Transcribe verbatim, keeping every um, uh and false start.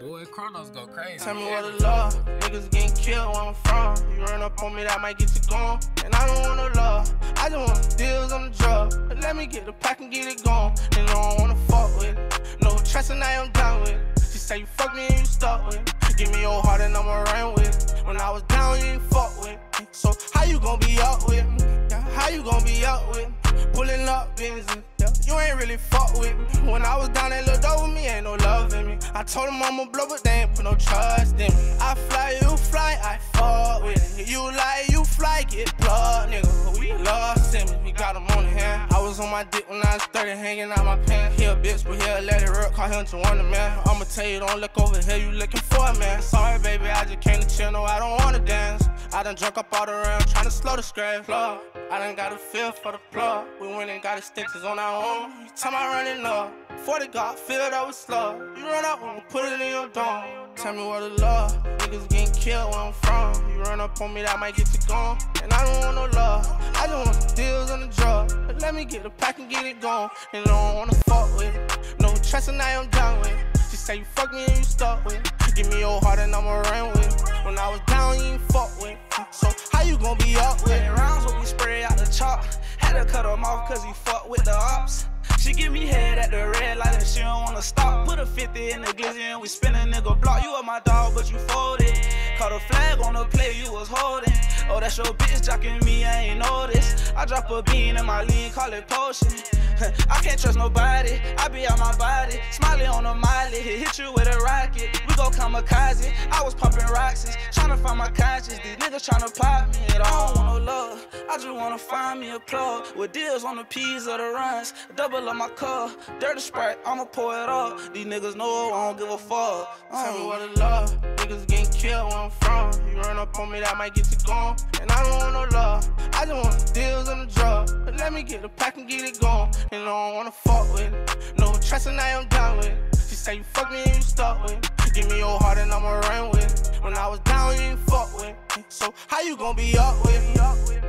Boy, Chronos go crazy. Tell me what the love. Niggas getting killed where I'm from. You run up on me, that might get you gone. And I don't want no love. I just want deals on the drug. But let me get the pack and get it gone. And I don't wanna fuck with it. No trust and I am down with it. She say you fuck me and you stuck with it. Give me your heart and I'ma run with it. When I was down, you ain't fuck with me. So how you gon' be up with me? Yeah, how you gon' be up with me? Pulling up Benzie. Yeah, you ain't really fuck with me. When I was down, they looked over me, ain't no love in me. I told them I'ma blow, but they ain't put no trust in me. I fly, you fly, I fuck with it. You lie, you fly, get plugged, nigga. We lost in me, we got them on the hand. I was on my dick when I was thirty, hanging out my pants. He a bitch, but he'll let it rip, call him to wonder, man. I'ma tell you, don't look over here, you looking for it, man. Sorry, baby, I just came to chill, no, I don't wanna dance. I done drunk up all the round, tryna slow the scratch plug. I done got a feel for the plug. We went and got the stitches on our own. You time I running up, forty got filled up with slug. You run up and put it in your dome. Tell me what the love. Niggas getting killed where I'm from. You run up on me, that might get you gone. And I don't want no love. I just want some deals on the drug. But let me get the pack and get it gone. And I don't wanna fuck with it. No trust and I am down with it. She say you fuck me and you stuck with it. Give me your heart and I'ma run with it. When I was down, you ain't fuck with me. So how you gon' be up with it? Rounds when we spray out the chop. Had to cut him off cause he fuck with the ops. She give me head at the red light and she don't wanna stop. Put a fifty in the glizzy and we spin a nigga block. You are my dog but you folded. Caught a flag on the play you was holding. Oh, that's your bitch jocking me, I ain't noticed. I drop a bean in my lean, call it potion. I can't trust nobody, I be out my body. Smiley on the miley, hit you with a rocket. We go kamikaze, I was pumping Roxys. Tryna find my conscience, these niggas tryna pop me. And I don't want no love, I just wanna find me a plug. With deals on the P's of the runs, double up my cup. Dirty Sprite, I'ma pour it up. These niggas know I don't give a fuck. uh. Tell me what the love. Niggas getting killed where I'm from. You run up on me, that might get you gone. And I don't want no love. I just want deals on the drug. But let me get the pack and get it gone. And I don't wanna fuck with it. No trust and I am down with it. She say you fuck me and you stuck with it. Give me your heart and I'ma run with it. When I was down, you ain't fuck with me. So how you gon' be up with me?